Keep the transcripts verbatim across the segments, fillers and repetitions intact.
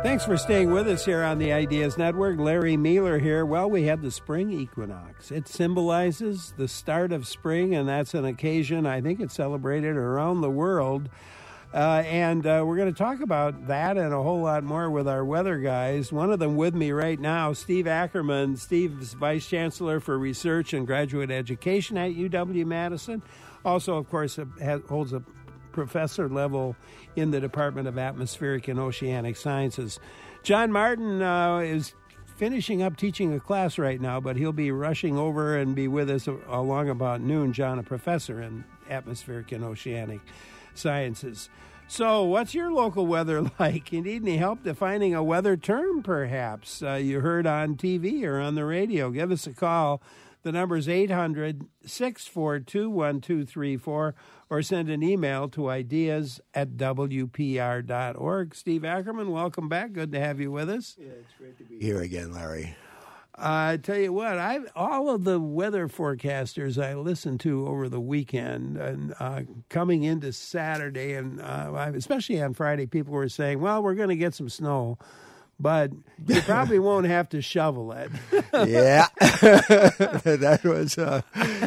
Thanks for staying with us here on the Ideas Network. Larry Mueller here. Well, we had the spring equinox. It symbolizes the start of spring, and that's an occasion, I think it's celebrated around the world. Uh, and uh, we're going to talk about that and a whole lot more with our weather guys. One of them with me right now, Steve Ackerman. Steve's Vice Chancellor for Research and Graduate Education at U W-Madison. Also, of course, has, holds a professor level in the Department of Atmospheric and Oceanic Sciences. John Martin uh, is finishing up teaching a class right now, but he'll be rushing over and be with us along about noon. John, a professor in Atmospheric and Oceanic Sciences. So what's your local weather like? You need any help defining a weather term, perhaps? Uh, you heard on T V or on the radio. Give us a call. The number is eight hundred, six four two, one two three four, or send an email to ideas at w p r dot org. Steve Ackerman, welcome back. Good to have you with us. Yeah, it's great to be here again, Larry. Uh, I tell you what, I all of the weather forecasters I listened to over the weekend, and uh, coming into Saturday, and uh, especially on Friday, people were saying, well, we're going to get some snow, but you probably won't have to shovel it. Yeah, that was, uh,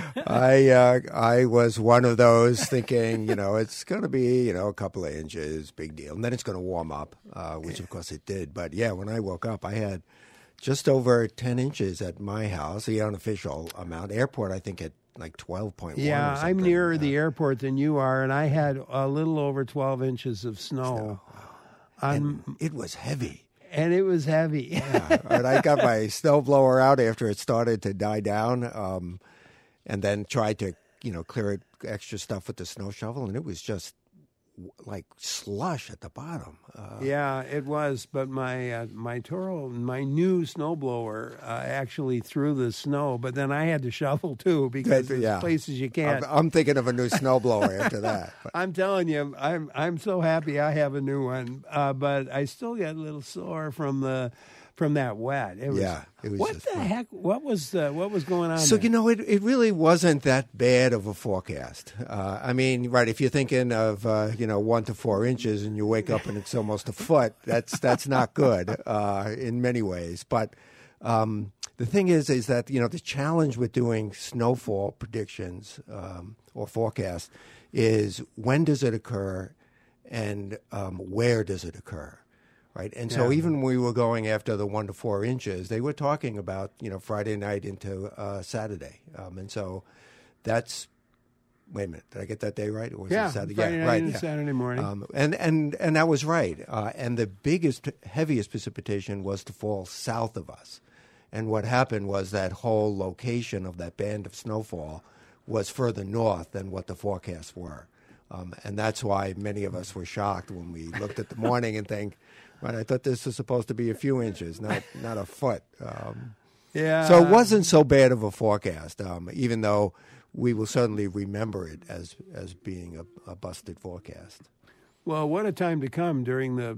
I uh, I was one of those thinking, you know, it's going to be, you know, a couple of inches, big deal. And then it's going to warm up, uh, which of course it did. But yeah, when I woke up, I had just over ten inches at my house, the unofficial amount. Airport, I think, at like twelve point one. Yeah, I'm nearer the airport than you are, and I had a little over twelve inches of snow. snow. And it was heavy. And it was heavy. Yeah. And I got my snowblower out after it started to die down, um, and then tried to, you know, clear it, extra stuff with the snow shovel, and it was just like slush at the bottom. Uh, yeah, it was. But my uh, my Toro, my new snowblower, uh, actually threw the snow. But then I had to shovel too because there's yeah. places you can't. I'm, I'm thinking of a new snowblower after that. But. I'm telling you, I'm I'm so happy I have a new one. Uh, but I still get a little sore from the. From that wet, it was, yeah. It was what just the fun. heck? What was uh, what was going on? So there? you know, it it really wasn't that bad of a forecast. Uh, I mean, right? If you're thinking of uh, you know one to four inches and you wake up and it's almost a foot, that's that's not good uh, in many ways. But um, the thing is, is that you know the challenge with doing snowfall predictions um, or forecasts is when does it occur, and um, where does it occur? Right, and so yeah. even when we were going after the one to four inches, they were talking about you know Friday night into uh, Saturday, um, and so that's wait a minute, did I get that day right? Or was yeah, it Saturday? Friday yeah, night right, into yeah. Saturday morning, um, and and and that was right. Uh, and the biggest, heaviest precipitation was to fall south of us, and what happened was that whole location of that band of snowfall was further north than what the forecasts were, um, and that's why many of us were shocked when we looked at the morning and think. Right, I thought this was supposed to be a few inches, not not a foot. Um, yeah. So it wasn't so bad of a forecast, um, even though we will certainly remember it as as being a, a busted forecast. Well, what a time to come during the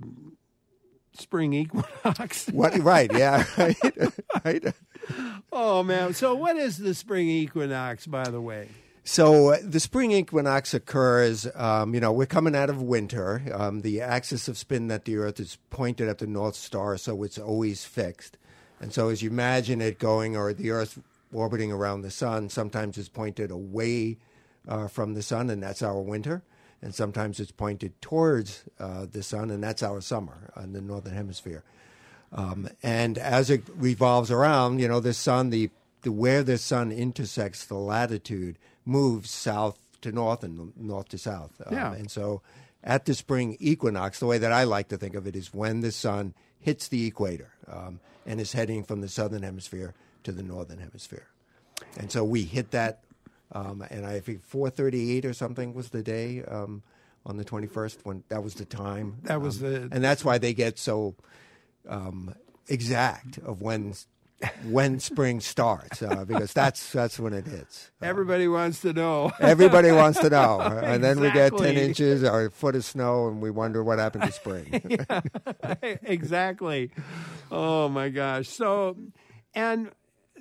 spring equinox. What? Right? Yeah. Right. Right. Oh man! So what is the spring equinox, by the way? So uh, the spring equinox occurs, um, you know, we're coming out of winter. Um, the axis of spin at the Earth is pointed at the North Star, so it's always fixed. And so as you imagine it going, or the Earth orbiting around the sun, sometimes it's pointed away uh, from the sun, and that's our winter. And sometimes it's pointed towards uh, the sun, and that's our summer in the Northern Hemisphere. Um, and as it revolves around, you know, the sun, the, the where the sun intersects the latitude, moves south to north and north to south. Yeah. Um, and so at the spring equinox, the way that I like to think of it is when the sun hits the equator um, and is heading from the southern hemisphere to the northern hemisphere. And so we hit that, um, and I think four thirty-eight or something was the day um, on the twenty-first, when that was the time. That was um, the... And that's why they get so um, exact of when when spring starts, uh, because that's that's when it hits. Uh, Everybody wants to know. Everybody wants to know. And then we get ten Exactly. inches or a foot of snow, and we wonder what happened to spring. Yeah, exactly. Oh, my gosh. So, and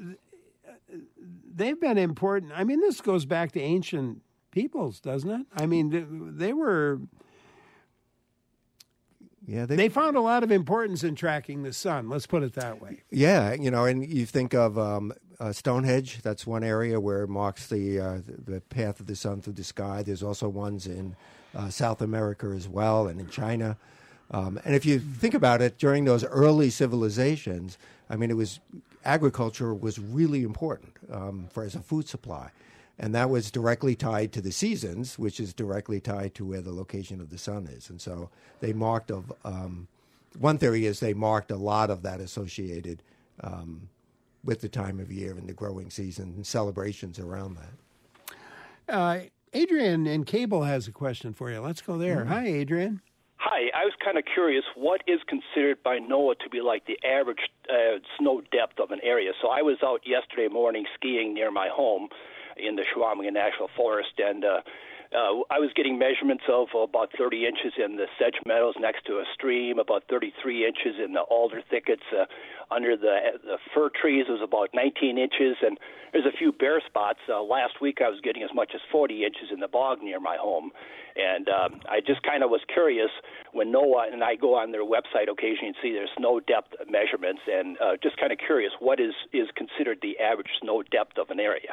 they've been important. I mean, this goes back to ancient peoples, doesn't it? I mean, they were... Yeah, they, they found a lot of importance in tracking the sun. Let's put it that way. Yeah, you know, and you think of um, uh, Stonehenge. That's one area where it marks the uh, the path of the sun through the sky. There's also ones in uh, South America as well, and in China. Um, and if you think about it, during those early civilizations, I mean, it was agriculture was really important um, for as a food supply. And that was directly tied to the seasons, which is directly tied to where the location of the sun is. And so they marked of um, one theory is they marked a lot of that associated um, with the time of year and the growing season and celebrations around that. Uh, Adrian in Cable has a question for you. Let's go there. Mm-hmm. Hi, Adrian. Hi, I was kind of curious, what is considered by NOAA to be like the average uh, snow depth of an area? So I was out yesterday morning skiing near my home in the Chequamegon National Forest, and uh, uh, I was getting measurements of about thirty inches in the sedge meadows next to a stream, about thirty-tee inches in the alder thickets. Uh, under the, the fir trees, it was about nineteen inches, and there's a few bare spots. Uh, last week I was getting as much as forty inches in the bog near my home. And um, I just kind of was curious when NOAA, and I go on their website occasionally and see their snow depth measurements, and uh, just kind of curious, what is, is considered the average snow depth of an area?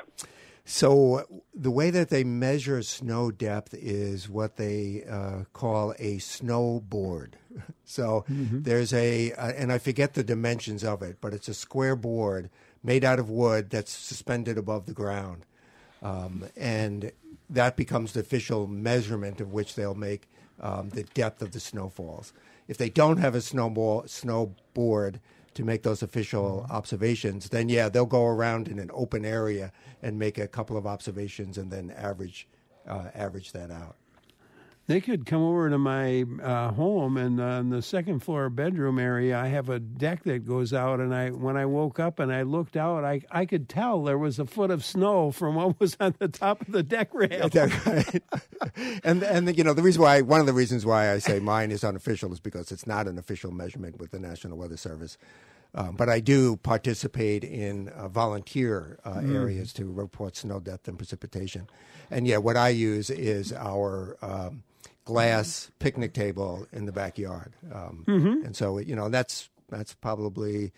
So the way that they measure snow depth is what they uh, call a snowboard. So mm-hmm. there's a, uh, and I forget the dimensions of it, but it's a square board made out of wood that's suspended above the ground. Um, and that becomes the official measurement of which they'll make um, the depth of the snowfalls. If they don't have a snowball, snowboard to make those official observations, then yeah, they'll go around in an open area and make a couple of observations and then average uh, average that out. They could come over to my uh, home, and uh, in the second floor bedroom area, I have a deck that goes out. And I, when I woke up and I looked out, I I could tell there was a foot of snow from what was on the top of the deck rail. Right. and and the, you know the reason why one of the reasons why I say mine is unofficial is because it's not an official measurement with the National Weather Service. Um, but I do participate in uh, volunteer uh, mm. areas to report snow depth and precipitation. And yeah, what I use is our um, glass picnic table in the backyard. Um, mm-hmm. And so, you know, that's that's probably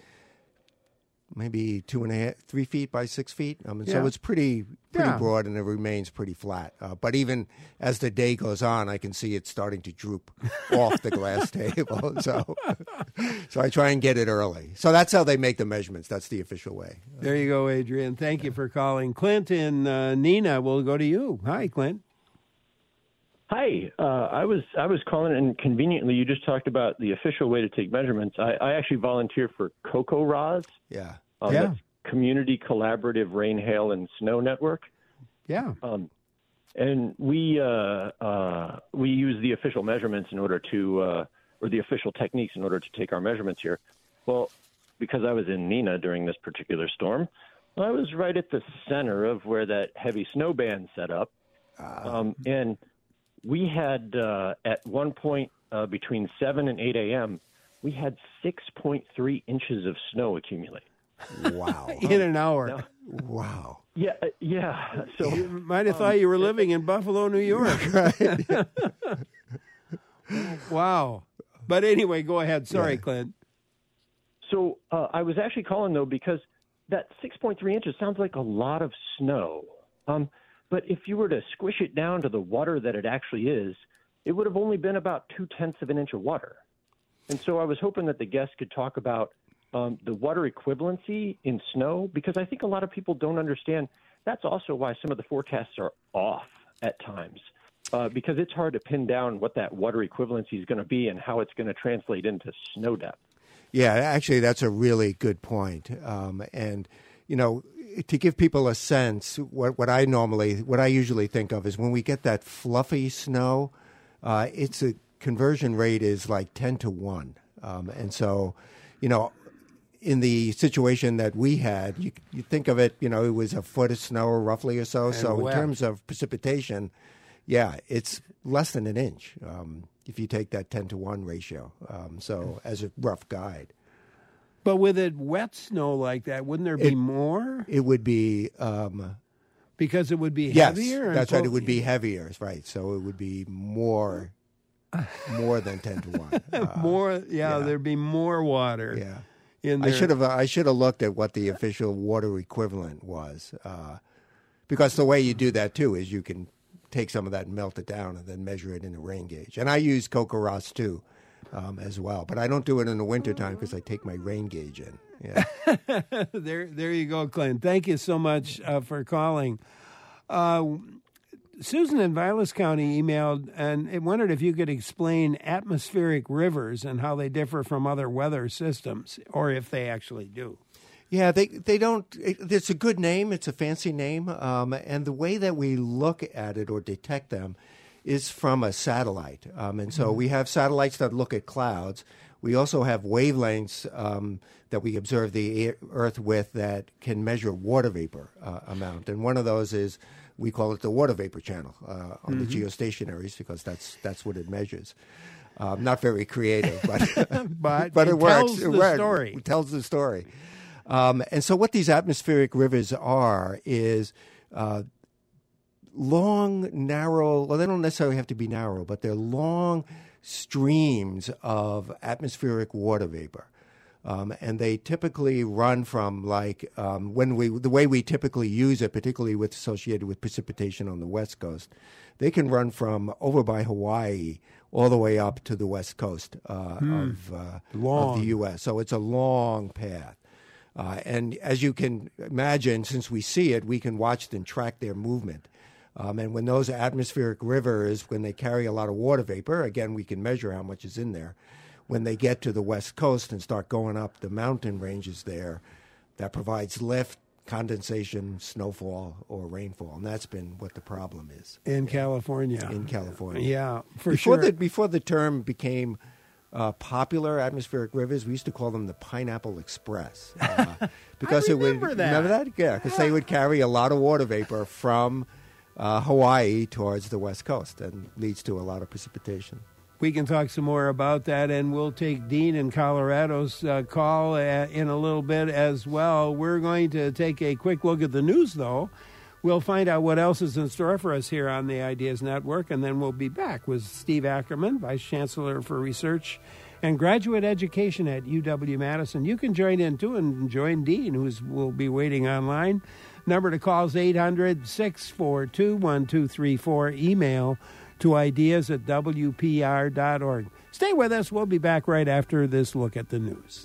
maybe two and a half, three feet by six feet. Um, and yeah. So it's pretty pretty yeah. broad, and it remains pretty flat. Uh, but even as the day goes on, I can see it starting to droop off the glass table. So, so I try and get it early. So that's how they make the measurements. That's the official way. There you go, Adrian. Thank you for calling. Clint and uh, Nina, we'll go to you. Hi, Clint. Hi, uh, I was I was calling, and conveniently you just talked about the official way to take measurements. I, I actually volunteer for CocoRaHS. Yeah, um, yeah. That's Community Collaborative Rain, Hail, and Snow Network. Yeah, um, and we uh, uh, we use the official measurements in order to, uh, or the official techniques in order to take our measurements here. Well, because I was in Nina during this particular storm, I was right at the center of where that heavy snow band set up, uh, um, and we had, uh, at one point uh, between seven and eight a.m., we had six point three inches of snow accumulate. Wow. In an hour. Now, wow. Yeah, uh, yeah. So you might have um, thought you were living in Buffalo, New York. Right. Wow. But anyway, go ahead. Sorry, yeah. Clint. So uh, I was actually calling, though, because that six point three inches sounds like a lot of snow. Um But if you were to squish it down to the water that it actually is, it would have only been about two-tenths of an inch of water. And so I was hoping that the guests could talk about um, the water equivalency in snow, because I think a lot of people don't understand. That's also why some of the forecasts are off at times, uh, because it's hard to pin down what that water equivalency is going to be and how it's going to translate into snow depth. Yeah, actually, that's a really good point. Um, and, you know, to give people a sense, what, what I normally, what I usually think of is when we get that fluffy snow, uh, it's a conversion rate is like ten to one. Um, and so, you know, in the situation that we had, you, you think of it, you know, it was a foot of snow roughly or so. And so wet. In terms of precipitation, yeah, it's less than an inch um, if you take that ten to one ratio. Um, so as a rough guide. But with it wet snow like that, wouldn't there be it, more? It would be um, because it would be yes, heavier. That's so, right. It would be heavier, right? So it would be more. more than ten to one. Uh, more, yeah, yeah. there'd be more water. Yeah. In I there. should have I should have looked at what the official water equivalent was, uh, because the way you do that too is you can take some of that and melt it down and then measure it in a rain gauge. And I use Cocoros too, um, as well, but I don't do it in the wintertime because I take my rain gauge in. Yeah. there, there you go, Clint. Thank you so much uh, for calling. Uh, Susan in Vilas County emailed and it wondered if you could explain atmospheric rivers and how they differ from other weather systems, or if they actually do. Yeah, they they don't. It, it's a good name. It's a fancy name, um, and the way that we look at it or detect them is from a satellite. Um, and so mm-hmm. we have satellites that look at clouds. We also have wavelengths um, that we observe the Earth with that can measure water vapor uh, amount. And one of those is, we call it the water vapor channel uh, on mm-hmm. the geostationaries, because that's that's what it measures. Um, not very creative, but but, but it, it works. tells it the works. story. It tells the story. Um, and so what these atmospheric rivers are is uh, long, narrow, well, they don't necessarily have to be narrow, but they're long streams of atmospheric water vapor. Um, and they typically run from like um, when we the way we typically use it, particularly with associated with precipitation on the West Coast, they can run from over by Hawaii all the way up to the West Coast uh, hmm. of, uh, of the U S. So it's a long path. Uh, and as you can imagine, since we see it, we can watch and track their movement. Um, and when those atmospheric rivers, when they carry a lot of water vapor, again, we can measure how much is in there. When they get to the West Coast and start going up the mountain ranges there, that provides lift, condensation, snowfall, or rainfall. And that's been what the problem is. In California. In California. Yeah, for before sure. The, before the term became uh, popular, atmospheric rivers, we used to call them the Pineapple Express. Uh, because I it would, remember that. Remember that? Yeah, because they would carry a lot of water vapor from uh, Hawaii towards the West Coast, and leads to a lot of precipitation. We can talk some more about that, and we'll take Dean in Colorado's uh, call uh, in a little bit as well. We're going to take a quick look at the news, though. We'll find out what else is in store for us here on the Ideas Network, and then we'll be back with Steve Ackerman, Vice Chancellor for Research and Graduate Education at U W-Madison. You can join in, too, and join Dean, who will be waiting online. Number to call is eight hundred, six four two, one two three four. Email to ideas at W P R dot org. Stay with us. We'll be back right after this look at the news.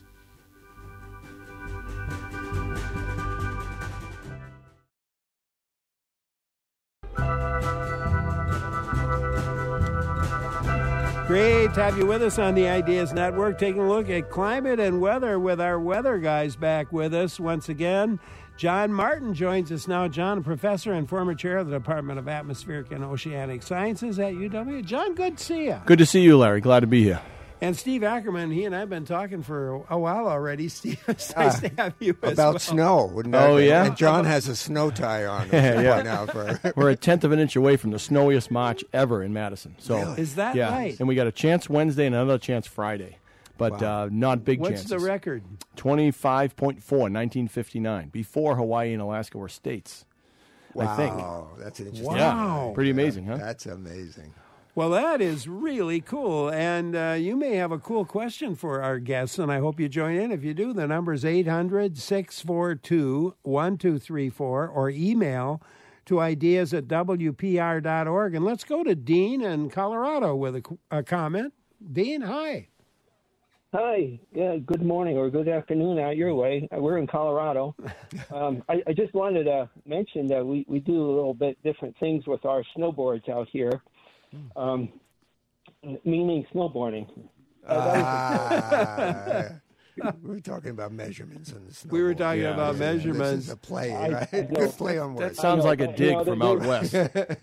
Great to have you with us on the Ideas Network, taking a look at climate and weather with our weather guys back with us once again. John Martin joins us now. John, a professor and former chair of the Department of Atmospheric and Oceanic Sciences at U W. John, good to see you. Good to see you, Larry. Glad to be here. And Steve Ackerman, he and I have been talking for a while already. Steve, it's nice uh, to have you as about well. snow. Wouldn't that oh, be? yeah? And John has a snow tie on yeah, yeah. right now. For We're a tenth of an inch away from the snowiest March ever in Madison. So Really? Is that yeah. right? And we got a chance Wednesday and another chance Friday. But Wow. uh, not big What's chances. the record? twenty-five point four, nineteen fifty-nine. Before Hawaii and Alaska were states, wow, I think. that's an interesting. Wow. Yeah, pretty amazing, huh? That's amazing. Well, that is really cool. And uh, you may have a cool question for our guests, and I hope you join in. If you do, the number is eight hundred, six four two, one two three four, or email to ideas at W P R dot org. And let's go to Dean in Colorado with a, a comment. Dean, hi. Hi. Yeah, good morning or good afternoon out your way. We're in Colorado. Um, I, I just wanted to mention that we, we do a little bit different things with our snowboards out here, um, meaning snowboarding. Uh, we were talking about measurements in the snow. We were talking Yeah. about measurements. This is a play, I- right? I know. Good play on That words. sounds know, like a you dig know, from they- out west.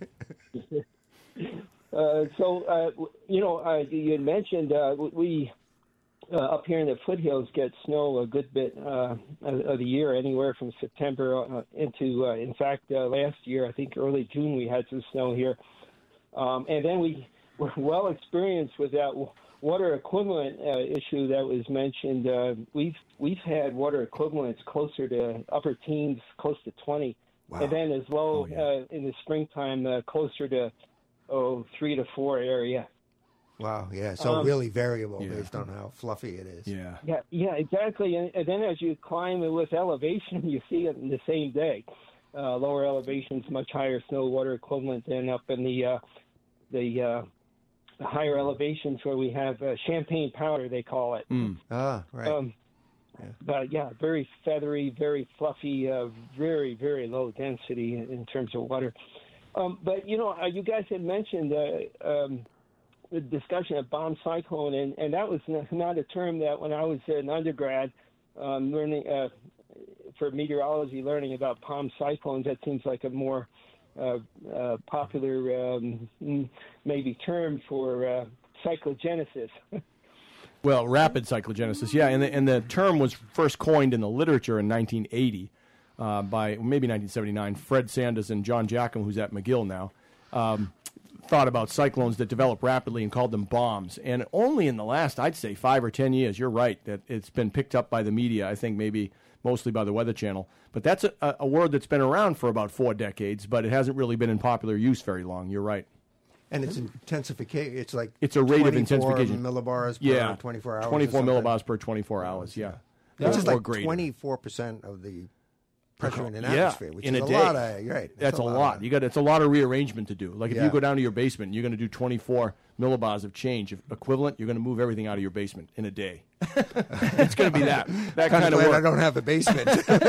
Uh, so, uh, you know, uh, you had mentioned uh, we uh, up here in the foothills get snow a good bit uh, of the year, anywhere from September uh, into, uh, in fact, uh, last year, I think early June, we had some snow here. Um, and then we were well experienced with that water equivalent uh, issue that was mentioned. Uh, we've we've had water equivalents closer to upper teens, close to twenty. Wow. And then as low Oh, yeah. uh, in the springtime, uh, closer to oh, three to four area. Wow, yeah, so Um, really variable yeah. based on how fluffy it is. Yeah. Yeah, yeah, exactly. And, and then as you climb with elevation, you see it in the same day. Uh, lower elevations, much higher snow water equivalent than up in the uh, the, uh, the higher elevations where we have uh, champagne powder, they call it. Mm. Ah, right. Um, Yeah. But yeah, very feathery, very fluffy, uh, very, very low density in, in terms of water. Um, but, you know, uh, you guys had mentioned uh, um, the discussion of bomb cyclone, and, and that was n- not a term that when I was an undergrad um, learning uh, for meteorology, learning about palm cyclones, that seems like a more uh, uh, popular um, maybe term for uh, cyclogenesis. Well, rapid cyclogenesis, yeah, and the, and the term was first coined in the literature in nineteen eighty uh, by maybe nineteen seventy-nine. Fred Sanders and John Jackham, who's at McGill now, um, thought about cyclones that develop rapidly and called them bombs. And only in the last, I'd say, five or ten years, you're right, that it's been picked up by the media, I think maybe mostly by the Weather Channel. But that's a, a word that's been around for about four decades, but it hasn't really been in popular use very long. You're right. And it's intensification. It's like It's a rate of twenty-four intensification. millibars per Yeah, twenty-four hours. or twenty-four something. millibars per twenty-four hours. Yeah, Which is Or like greater. twenty-four percent of the pressure in an Yeah, atmosphere, which in is a a, day. lot of, right. That's a of lot. that. You got it's a lot of rearrangement to do. Like if Yeah. you go down to your basement, you're going to do twenty-four millibars of change. If equivalent, you're going to move everything out of your basement in a day. It's going to be that that Kind kind of of glad work. I don't have a basement.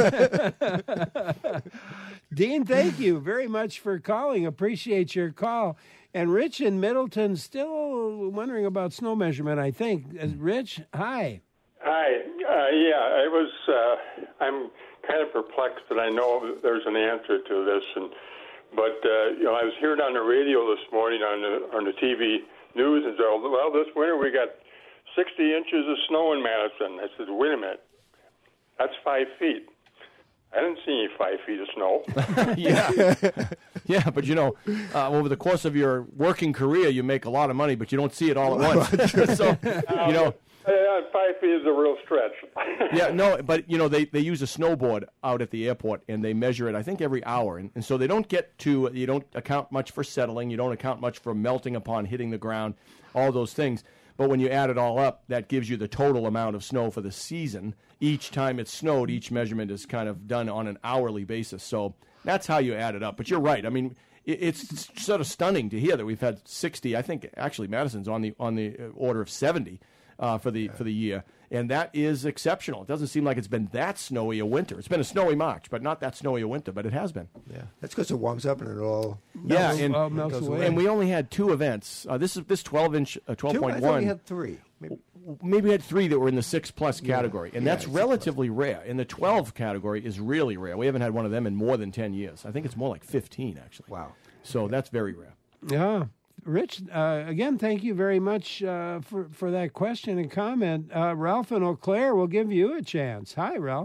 Dean, thank you very much for calling. Appreciate your call. And Rich in Middleton still wondering about snow measurement, I think. Uh, Rich, hi. Hi. Uh, yeah, I was. Uh, I'm kind of perplexed, but I know there's an answer to this. And but uh, you know, I was hearing on the radio this morning on the on the T V news and said, well, this winter we got sixty inches of snow in Madison. I said, wait a minute, that's five feet. I didn't see any five feet of snow. yeah, yeah. But you know, uh, over the course of your working career, you make a lot of money, but you don't see it all at once. So you know. Uh, five feet is a real stretch. Yeah, no, but you know they, they use a snowboard out at the airport and they measure it I think every hour, and, and so they don't get to you don't account much for settling, you don't account much for melting upon hitting the ground, all those things. But when you add it all up, that gives you the total amount of snow for the season. Each time it snowed, each measurement is kind of done on an hourly basis. So that's how you add it up. But you're right. I mean, it, it's sort of stunning to hear that we've had sixty. I think actually Madison's on the on the order of seventy. Uh, for the for the year, and that is exceptional. It doesn't seem like it's been that snowy a winter. It's been a snowy March, but not that snowy a winter. But it has been. Yeah, that's because it warms up and it all. Yeah, melts. and, uh, melts goes away. away. and we only had two events. Uh, this is this twelve inch, uh, twelve Two? point I thought we one. had three. Maybe. Maybe we had three that were in the six plus category, and Yeah, that's six relatively rare. In the twelve category is really rare. We haven't had one of them in more than ten years. I think it's more like fifteen actually. Wow. So that's very rare. Yeah. Rich, uh, again, thank you very much uh, for, for that question and comment. Uh, Ralph in Eau Claire will give you a chance. Hi, Ralph.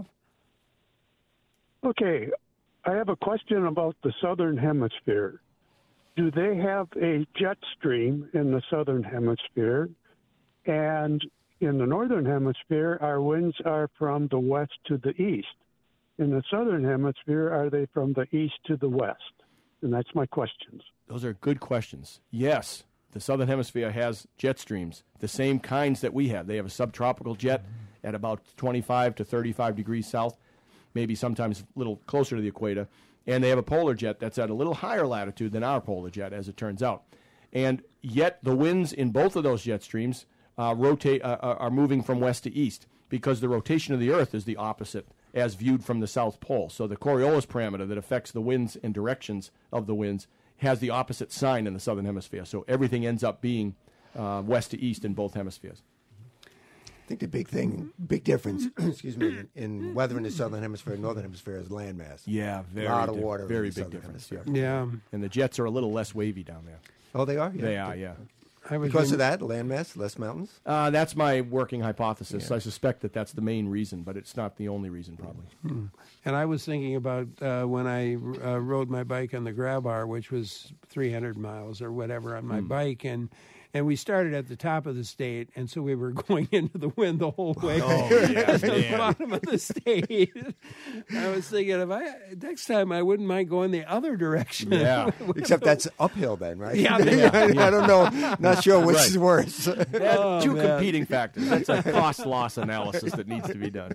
Okay, I have a question about the Southern Hemisphere. Do they have a jet stream in the Southern Hemisphere? And in the Northern Hemisphere, our winds are from the west to the east. In the Southern Hemisphere, are they from the east to the west? And that's my questions. Those are good questions. Yes, the Southern Hemisphere has jet streams, the same kinds that we have. They have a subtropical jet at about twenty-five to thirty-five degrees south, maybe sometimes a little closer to the equator. And they have a polar jet that's at a little higher latitude than our polar jet, as it turns out. And yet the winds in both of those jet streams uh, rotate uh, are moving from west to east because the rotation of the Earth is the opposite as viewed from the South Pole. So the Coriolis parameter that affects the winds and directions of the winds has the opposite sign in the Southern Hemisphere. So everything ends up being uh, west to east in both hemispheres. I think the big thing, big difference, excuse me, in weather in the Southern Hemisphere and Northern Hemisphere is landmass. Yeah, very a lot of diff- water. in very the big Southern difference. Hemisphere. Yeah. Yeah. And the jets are a little less wavy down there. Oh, they are. Yeah. They are, yeah. I was Because in- of that, landmass, less mountains. Uh, that's my working hypothesis. Yeah. I suspect that that's the main reason, but it's not the only reason, probably. Hmm. And I was thinking about uh, when I uh, rode my bike on the Grabar, which was three hundred miles or whatever on my Mm. bike, and And we started at the top of the state, and so we were going into the wind the whole way Oh, yeah, to the man. bottom of the state. I was thinking, if I next time I wouldn't mind going the other direction. Yeah. Except that's uphill then, right? Yeah, I don't know. Not sure which Right. is worse. That's Oh, two man. competing factors. That's a cost-loss analysis that needs to be done.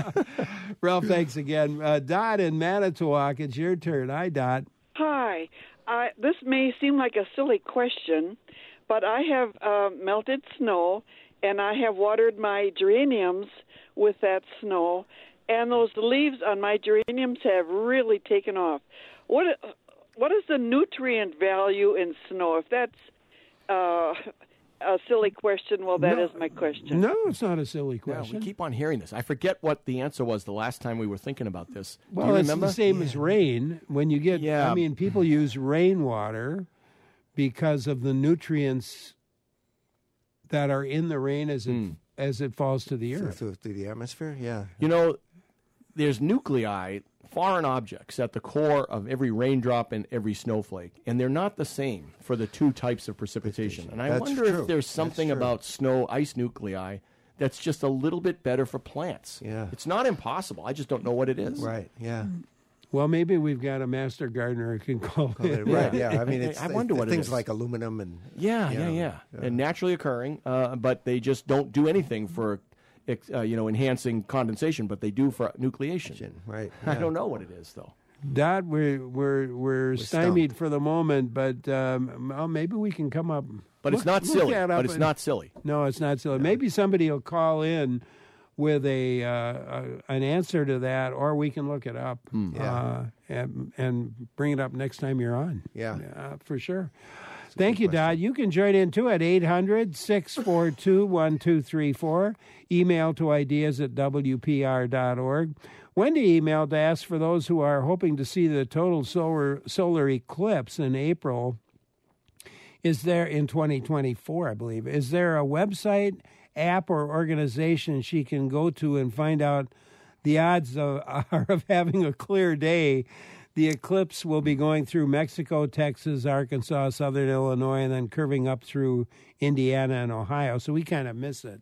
Ralph, thanks again. Uh, Dot in Manitowoc, it's your turn. Hi, Dot. Hi. Uh, this may seem like a silly question, but I have uh, melted snow, and I have watered my geraniums with that snow, and those leaves on my geraniums have really taken off. What What is the nutrient value in snow? If that's uh, a silly question, well, that No. is my question. No, it's not a silly Yeah, question. we keep on hearing this. I forget what the answer was the last time we were thinking about this. Well, Do you it's remember? the same as rain. When you get, Yeah. I mean, people use rainwater because of the nutrients that are in the rain as it Hmm. as it falls to the Through, earth. through, through the atmosphere, yeah. You know, there's nuclei, foreign objects, at the core of every raindrop and every snowflake, and they're not the same for the two types of precipitation. And I That's wonder true. if there's That's something true. about snow ice nuclei that's just a little bit better for plants. Yeah. It's not impossible. I just don't know what it is. Right, yeah. Well, maybe we've got a master gardener who can call it. Right, yeah. I I- mean, it's I wonder it's what it things is. like aluminum and Yeah, you yeah, know, yeah, yeah. and naturally occurring, uh, but they just don't do anything for, ex- uh, you know, enhancing condensation, but they do for nucleation. right. I yeah. don't know what it is though. Dot, we're we're we're stymied stumped. for the moment, but um, well, maybe we can come up. But look- it's not look silly. that up But it's and- not silly. No, it's not silly. Maybe somebody will call in with a, uh, a an answer to that, or we can look it up uh, and and bring it up next time you're on. Yeah. uh, for sure. Thank you, Dot. You can join in too at eight hundred, six four two, one two three four. Email to ideas at w p r dot org. Wendy emailed to ask for those who are hoping to see the total solar solar eclipse in April. Is there in twenty twenty-four, I believe? Is there a website, app, or organization she can go to and find out the odds of, are of having a clear day? The eclipse will be going through Mexico, Texas, Arkansas, southern Illinois, and then curving up through Indiana and Ohio. So we kind of miss it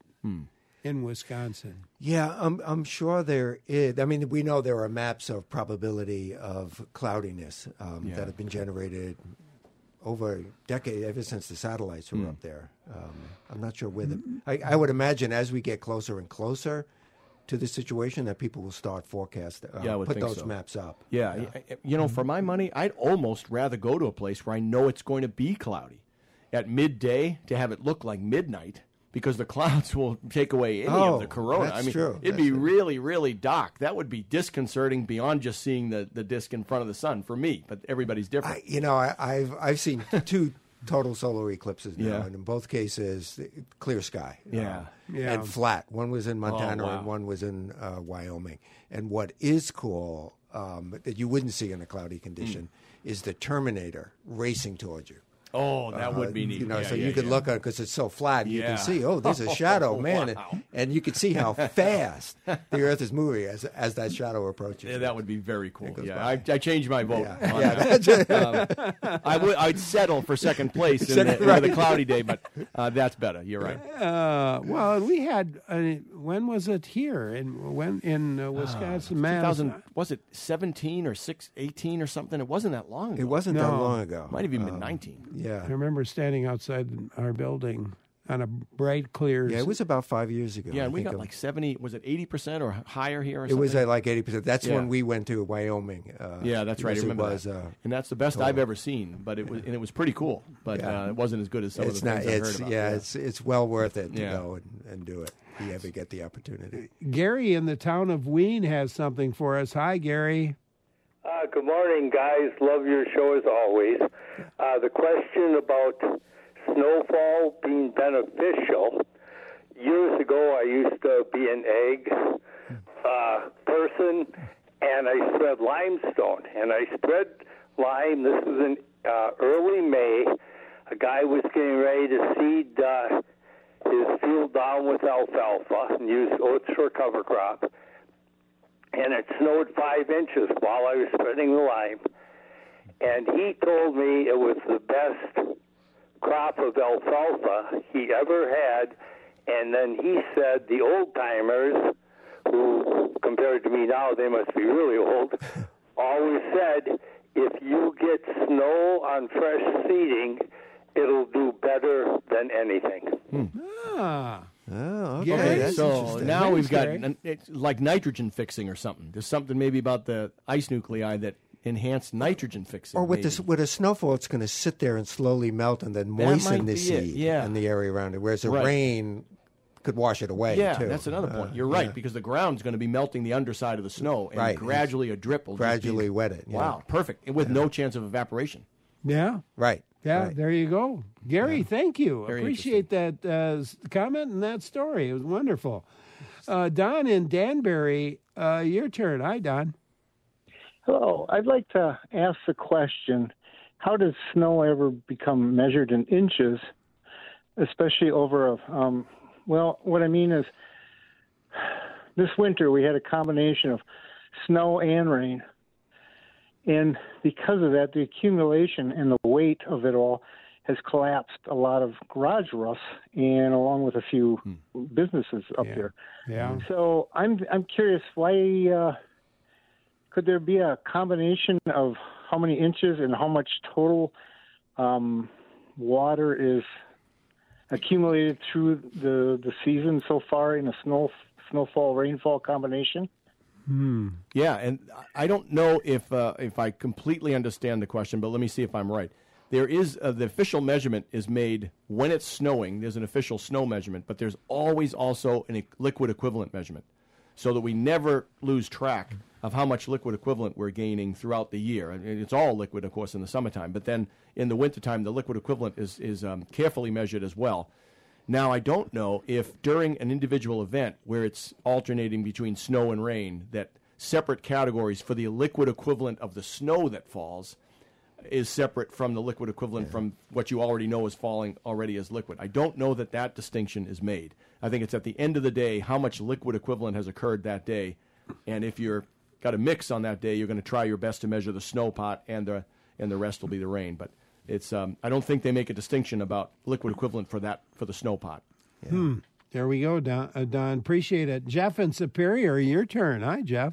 in Wisconsin. Yeah, I'm I'm sure there is. I mean, we know there are maps of probability of cloudiness um, Yeah. that have been generated over a decade, ever since the satellites were up there. Um, I'm not sure where the. I, I would imagine as we get closer and closer to the situation, that people will start forecast. Uh, Yeah, I would put think those so. maps up. Yeah, y- y- you know, for my money, I'd almost rather go to a place where I know it's going to be cloudy at midday to have it look like midnight, because the clouds will take away any Oh, of the corona. that's I mean, true. it'd That's be true. really, really dark. That would be disconcerting beyond just seeing the, the disk in front of the sun for me. But everybody's different. I, you know, I, I've I've seen two total solar eclipses now, Yeah. and in both cases, clear sky. Yeah. Um, Yeah. and flat. One was in Montana, wow. and one was in uh, Wyoming. And what is cool um, that you wouldn't see in a cloudy condition is the Terminator racing towards you. oh, that would be Uh, neat. You know, Yeah, so yeah, you could yeah. look at it because it's so flat. You Yeah. can see, oh, there's a shadow, Oh, man, wow. and, and you can see how fast the Earth is moving as as that shadow approaches. Yeah, you. that would be very cool. goes Yeah, by. I, I changed my vote. Yeah, on yeah, that. that's- Um, I would. I'd settle for second place in Second- the, right. with a cloudy day, but uh, that's better. You're right. Uh, well, we had, uh, when was it here? In, when, in uh, Wisconsin, two thousand Madison? was it seventeen or six, eighteen or something? It wasn't that long ago. It wasn't that No. long ago. Might have even been Um, nineteen. Yeah. I remember standing outside our building on a bright, clear. Yeah, it was about five years ago. Yeah, I and we think got it- like seventy. Was it eighty percent or higher here? Or It something? was uh, like eighty percent. That's Yeah. when we went to Wyoming. Uh, Yeah, that's right. I because remember it was, that. Uh, and that's the best total. I've ever seen. But it was, and it was pretty cool. But Yeah. uh, it wasn't as good as some it's of the not. things I It's heard about. yeah, It's it's well worth it to Yeah. go and, and do it. If you ever get the opportunity. Gary in the town of Ween has something for us. Hi, Gary. Uh, good morning, guys. Love your show as always. Uh, the question about snowfall being beneficial. Years ago, I used to be an egg uh, person, and I spread limestone. And I spread lime. This was in uh, early May. A guy was getting ready to seed uh, his field down with alfalfa and use oats for cover crop. And it snowed five inches while I was spreading the lime. And he told me it was the best crop of alfalfa he ever had, and then he said the old-timers, who compared to me now, they must be really old, always said, if you get snow on fresh seeding, it'll do better than anything. Hmm. Ah. Oh, okay. Okay, That's so interesting. now Thanks, we've got Gary. an, it's like nitrogen fixing or something. There's something maybe about the ice nuclei that enhance nitrogen fixing. Or with maybe. this, with a snowfall, it's going to sit there and slowly melt and then That moisten might the be it, seed yeah. and the area around it. Whereas the Right. rain could wash it away. Yeah, too. that's another point. Uh, You're right, yeah. because the ground's going to be melting the underside of the snow, and Right. gradually a drip will just Gradually be, wet it, yeah. Wow, perfect, and with no chance of evaporation. Yeah. Right. Yeah, right. there you go. Gary, thank you. Very Appreciate that uh, s- comment and that story. It was wonderful. Uh, Don in Danbury, uh, your turn. Hi, Don. Hello. I'd like to ask the question, how does snow ever become measured in inches, especially over a, um, well, what I mean is this winter we had a combination of snow and rain. And because of that, the accumulation and the weight of it all has collapsed a lot of garage roofs, and along with a few Hmm. businesses up Yeah. here. Yeah. So I'm I'm curious, why uh, could there be a combination of how many inches and how much total um, water is accumulated through the the season so far in a snow snowfall rainfall combination? Hmm. Yeah, and I don't know if uh, if I completely understand the question, but let me see if I'm right. There is uh, the official measurement is made when it's snowing. There's an official snow measurement, but there's always also a liquid equivalent measurement, so that we never lose track of how much liquid equivalent we're gaining throughout the year. I mean, it's all liquid, of course, in the summertime, but then in the wintertime, the liquid equivalent is is um, carefully measured as well. Now, I don't know if during an individual event where it's alternating between snow and rain, that separate categories for the liquid equivalent of the snow that falls is separate from the liquid equivalent from what you already know is falling already as liquid. I don't know that that distinction is made. I think it's at the end of the day how much liquid equivalent has occurred that day, and if you're got a mix on that day, you're going to try your best to measure the snow pot, and the and the rest will be the rain. But it's um, I don't think they make a distinction about liquid equivalent for that for the snow pot. Yeah. Hmm. There we go, Don. Uh, Don. Appreciate it. Jeff in Superior, your turn. Hi, Jeff.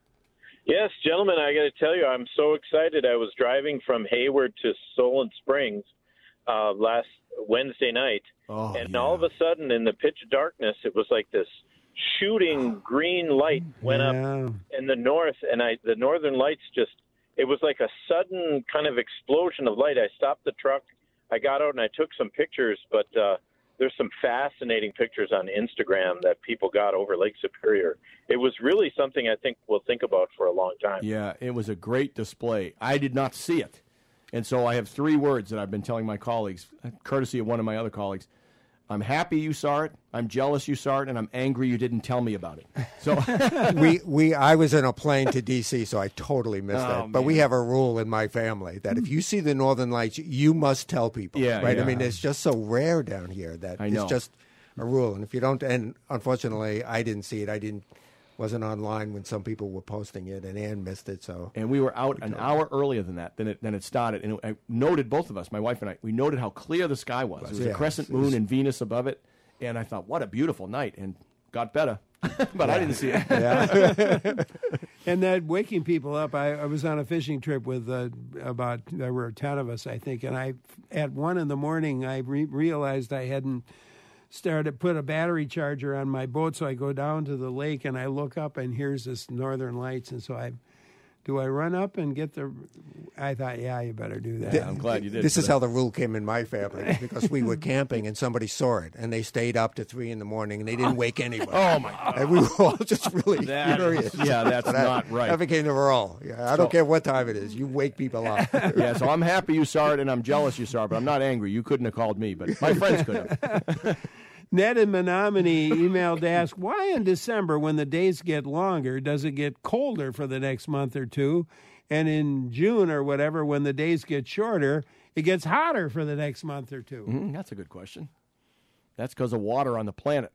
Yes, gentlemen, I got to tell you, I'm so excited. I was driving from Hayward to Solon Springs uh, last Wednesday night, Oh, and yeah. all of a sudden, in the pitch darkness, it was like this shooting green light went Yeah. up in the north, and I the northern lights just, it was like a sudden kind of explosion of light. I stopped the truck, I got out, and I took some pictures, but uh, there's some fascinating pictures on Instagram that people got over Lake Superior. It was really something I think we'll think about for a long time. Yeah, it was a great display. I did not see it. And so I have three words that I've been telling my colleagues, courtesy of one of my other colleagues. I'm happy you saw it, I'm jealous you saw it, and I'm angry you didn't tell me about it. So we we I was in a plane to D C, so I totally missed Oh, that. But we man. have a rule in my family that if you see the Northern Lights, you must tell people. Yeah, right. yeah. I mean, it's just so rare down here that I know. it's just a rule. And if you don't, and unfortunately, I didn't see it. I didn't wasn't online when some people were posting it, and Ann missed it. So and we were out an hour earlier than that, than it, than it started. And I noted, both of us, my wife and I, we noted how clear the sky was. It was Yeah, a crescent it was- moon and Venus above it. And I thought, what a beautiful night. And got better. But I didn't see it. yeah, And that waking people up, I, I was on a fishing trip with uh, about, there were ten of us, I think, and I, at one in the morning, I re- realized I hadn't started, put a battery charger on my boat, so I go down to the lake and I look up and here's this Northern Lights, and so I, do I run up and get the, I thought, yeah, you better do that. Yeah, I'm glad you did. this for is that. how the rule came in my family because we were camping and somebody saw it and they stayed up to three in the morning and they didn't wake anybody. Oh, my God. And we were all just really That furious. is- yeah, that's So that, not right. That became the rule. Yeah, I don't So- care what time it is. You wake people up. Yeah, so I'm happy you saw it, and I'm jealous you saw it, but I'm not angry. You couldn't have called me, but my friends could have. Ned in Menominee emailed to ask, why in December, when the days get longer, does it get colder for the next month or two? And in June or whatever, when the days get shorter, it gets hotter for the next month or two. Mm, that's a good question. That's because of water on the planet.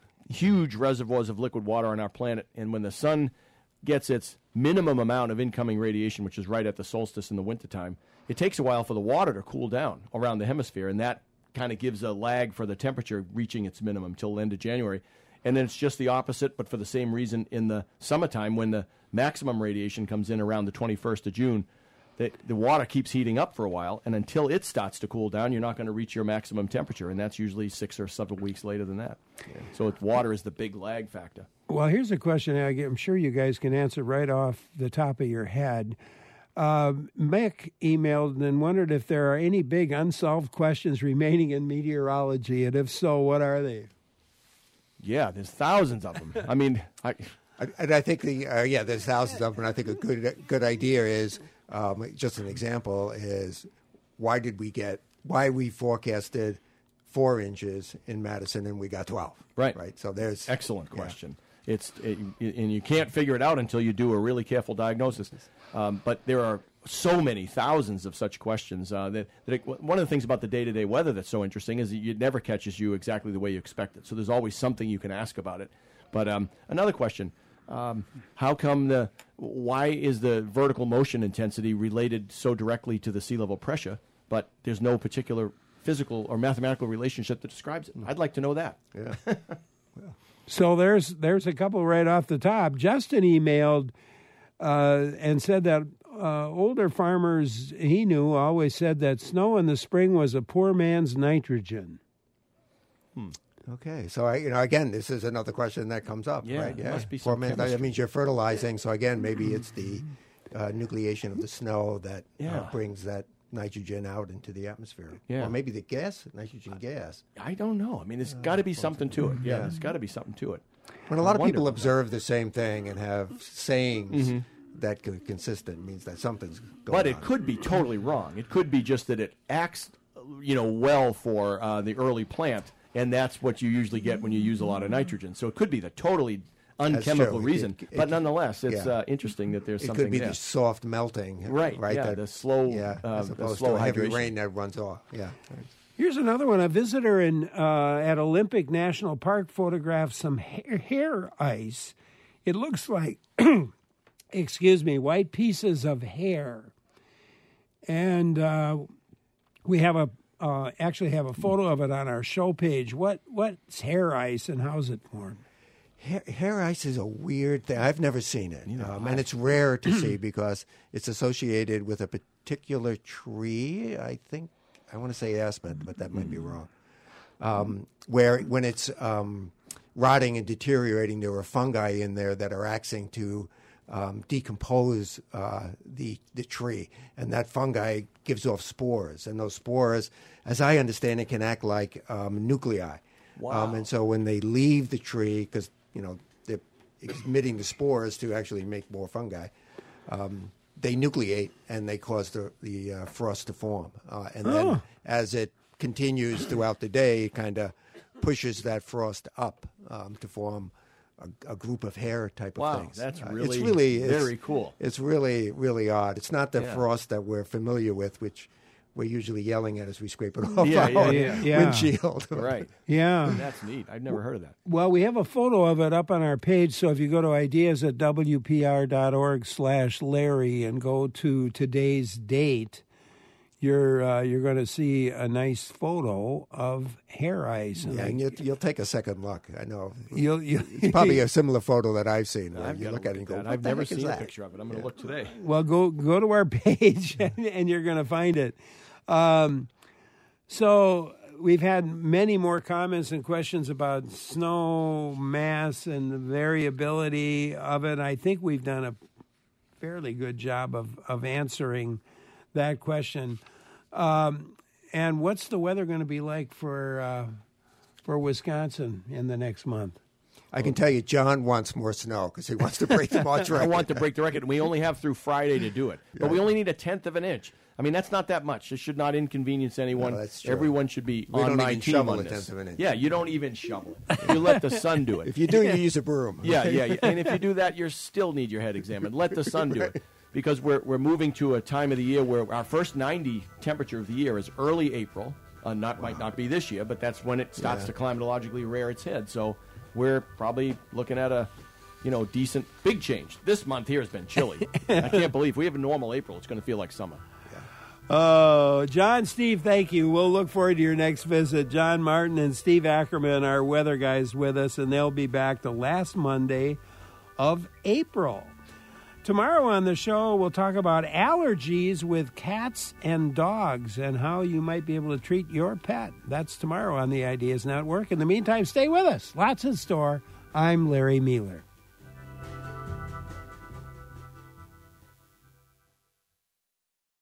Huge reservoirs of liquid water on our planet. And when the sun gets its minimum amount of incoming radiation, which is right at the solstice in the wintertime, it takes a while for the water to cool down around the hemisphere, and that kind of gives a lag for the temperature reaching its minimum till the end of January. And then it's just the opposite, but for the same reason in the summertime when the maximum radiation comes in around the twenty-first of June, the, the water keeps heating up for a while, and until it starts to cool down, you're not going to reach your maximum temperature, and that's usually six or seven weeks later than that. Yeah. So it's, water is the big lag factor. Well, here's a question I get. I'm sure you guys can answer right off the top of your head. Uh, Mick emailed and wondered if there are any big unsolved questions remaining in meteorology, and if so, what are they? Yeah, there's thousands of them. I mean, I, and I think the uh, yeah, there's thousands of them. And I think a good good idea is um, just an example is why did we get why we forecasted four inches in Madison and we got twelve. Right, right. So there's excellent question. Yeah. It's it, and you can't figure it out until you do a really careful diagnosis. Um, but there are so many thousands of such questions. Uh, that, that it, one of the things about the day-to-day weather that's so interesting is that it never catches you exactly the way you expect it. So there's always something you can ask about it. But um, another question: um, how come the? Why is the vertical motion intensity related so directly to the sea level pressure, but there's no particular physical or mathematical relationship that describes it? I'd like to know that. Yeah. Well. So there's there's a couple right off the top. Justin emailed uh, and said that uh, older farmers he knew always said that snow in the spring was a poor man's nitrogen. Hmm. Okay, so I, you know, again, this is another question that comes up, yeah, right? Yeah, must be poor some man's, that means you're fertilizing. So again, maybe it's the uh, nucleation of the snow that yeah. uh, brings that nitrogen out into the atmosphere. Yeah. Or maybe the gas, nitrogen gas. I don't know. I mean, there's uh, got to be something to it. Yeah, yeah. there's got to be something to it. When a lot of people observe the same thing and have sayings mm-hmm. that are consistent, means that something's going on. But it on. could be totally wrong. It could be just that it acts, you know, well for uh, the early plant, and that's what you usually get when you use a lot of nitrogen. So it could be the totally unchemical reason, it, it, but nonetheless, it's yeah. uh, interesting that there's it something. It could be there. the soft melting, right? Right. Yeah, that, the slow, yeah, uh, as opposed the slow to a heavy hydration. rain that runs off. Yeah. Here's another one. A visitor in uh, at Olympic National Park photographed some hair, hair ice. It looks like, excuse me, white pieces of hair, and uh, we have a uh, actually have a photo of it on our show page. What what's hair ice and how's it formed? Hair, hair ice is a weird thing. I've never seen it, um, and it's rare to see because it's associated with a particular tree. I think I want to say aspen, but that might be wrong. Um, where when it's um, rotting and deteriorating, there are fungi in there that are acting to um, decompose uh, the the tree, and that fungi gives off spores, and those spores, as I understand it, can act like um, nuclei. Wow. Um, and so when they leave the tree, because you know they're emitting the spores to actually make more fungi, um, they nucleate and they cause the the uh, frost to form. Uh, and then oh. as it continues throughout the day, it kind of pushes that frost up um, to form a, a group of hair type wow, of things. That's uh, really, it's really very it's, cool. It's really, really odd. It's not the yeah. frost that we're familiar with, which we're usually yelling at as we scrape it off yeah, our yeah, yeah. Yeah. windshield. Right. Yeah. That's neat. I've never heard of that. Well, we have a photo of it up on our page, so if you go to ideas at W P R dot org slash Larry and go to today's date, you're uh, you're going to see a nice photo of hair ice. Yeah, and you'll, you'll take a second look. I know. You'll, you'll, it's probably a similar photo that I've seen. Where I've you look at it and go, that. what I've the never heck is seen a that? picture of it. I'm going to yeah. look today. Well, go go to our page, and, and you're going to find it. Um, so we've had many more comments and questions about snow mass and the variability of it. I think we've done a fairly good job of, of answering that question. Um, and what's the weather going to be like for uh, for Wisconsin in the next month? I can tell you, John wants more snow because he wants to break the March record. I want to break the record. We only have through Friday to do it, but yeah. we only need a tenth of an inch. I mean, that's not that much. It should not inconvenience anyone. No, that's true. Everyone should be we on don't my even team shovel on a this. tenth of an inch. Yeah, you don't even shovel it. You let the sun do it. If you do, you use a broom. Yeah, yeah. And if you do that, you still need your head examined. Let the sun do it. Because we're we're moving to a time of the year where our first ninety temperature of the year is early April. Uh, not wow. Might not be this year, but that's when it starts yeah. to climatologically rear its head. So we're probably looking at a, you know, decent big change. This month here has been chilly. I can't believe we have a normal April. It's going to feel like summer. Oh, John, Steve, thank you. We'll look forward to your next visit. John Martin and Steve Ackerman are weather guys with us, and they'll be back the last Monday of April. Tomorrow on the show, we'll talk about allergies with cats and dogs and how you might be able to treat your pet. That's tomorrow on the Ideas Network. In the meantime, stay with us. Lots in store. I'm Larry Mueller.